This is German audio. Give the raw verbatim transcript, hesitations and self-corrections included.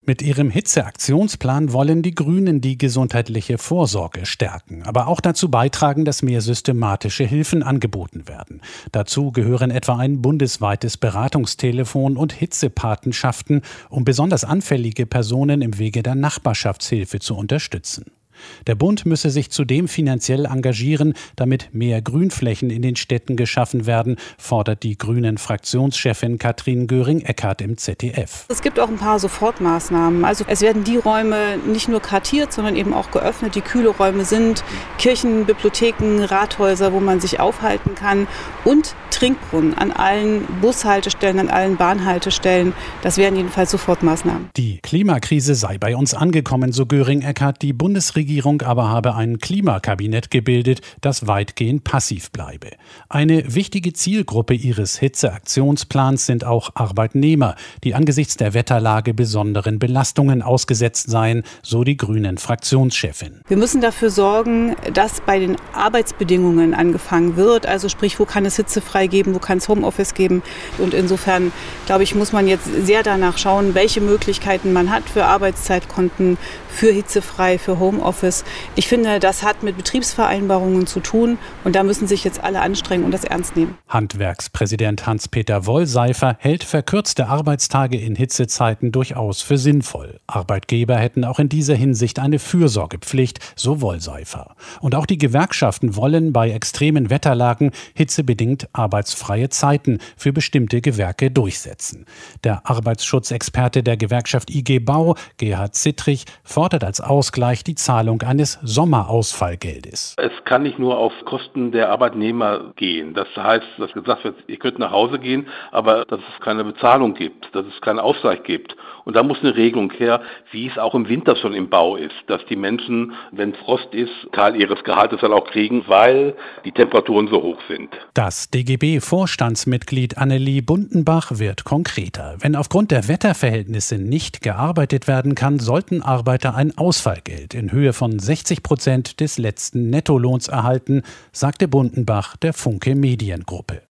Mit ihrem Hitzeaktionsplan wollen die Grünen die gesundheitliche Vorsorge stärken, aber auch dazu beitragen, dass mehr systematische Hilfen angeboten werden. Dazu gehören etwa ein bundesweites Beratungstelefon und Hitzepatenschaften, um besonders anfällige Personen im Wege der Nachbarschaftshilfe zu unterstützen. Der Bund müsse sich zudem finanziell engagieren, damit mehr Grünflächen in den Städten geschaffen werden, fordert die Grünen-Fraktionschefin Katrin Göring-Eckardt im Z D F. Es gibt auch ein paar Sofortmaßnahmen. Also es werden die Räume nicht nur kartiert, sondern eben auch geöffnet. Die kühle Räume sind Kirchen, Bibliotheken, Rathäuser, wo man sich aufhalten kann, und Trinkbrunnen an allen Bushaltestellen, an allen Bahnhaltestellen. Das wären jedenfalls Sofortmaßnahmen. Die Klimakrise sei bei uns angekommen, so Göring-Eckardt. Die Bundesregierung aber habe ein Klimakabinett gebildet, das weitgehend passiv bleibe. Eine wichtige Zielgruppe ihres Hitzeaktionsplans sind auch Arbeitnehmer, die angesichts der Wetterlage besonderen Belastungen ausgesetzt seien, so die Grünen-Fraktionschefin. Wir müssen dafür sorgen, dass bei den Arbeitsbedingungen angefangen wird. Also sprich, wo kann es hitzefrei geben, wo kann es Homeoffice geben. Und insofern, glaube ich, muss man jetzt sehr danach schauen, welche Möglichkeiten man hat für Arbeitszeitkonten, für hitzefrei, für Homeoffice. Ich finde, das hat mit Betriebsvereinbarungen zu tun und da müssen sich jetzt alle anstrengen und das ernst nehmen. Handwerkspräsident Hans-Peter Wollseifer hält verkürzte Arbeitstage in Hitzezeiten durchaus für sinnvoll. Arbeitgeber hätten auch in dieser Hinsicht eine Fürsorgepflicht, so Wollseifer. Und auch die Gewerkschaften wollen bei extremen Wetterlagen hitzebedingt arbeitsfreie Zeiten für bestimmte Gewerke durchsetzen. Der Arbeitsschutzexperte der Gewerkschaft I G Bau, Gerhard Zittrich, fordert als Ausgleich die Zahlung eines Sommerausfallgeldes. Es kann nicht nur auf Kosten der Arbeitnehmer gehen. Das heißt, dass gesagt wird, ihr könnt nach Hause gehen, aber dass es keine Bezahlung gibt, dass es keinen Ausgleich gibt. Und da muss eine Regelung her, wie es auch im Winter schon im Bau ist, dass die Menschen, wenn Frost ist, Teil ihres Gehaltes dann auch kriegen, weil die Temperaturen so hoch sind. Das D G B-Vorstandsmitglied Annelie Bundenbach wird konkreter. Wenn aufgrund der Wetterverhältnisse nicht gearbeitet werden kann, sollten Arbeiter ein Ausfallgeld in Höhe von sechzig Prozent des letzten Nettolohns erhalten, sagte Bundenbach der Funke Mediengruppe.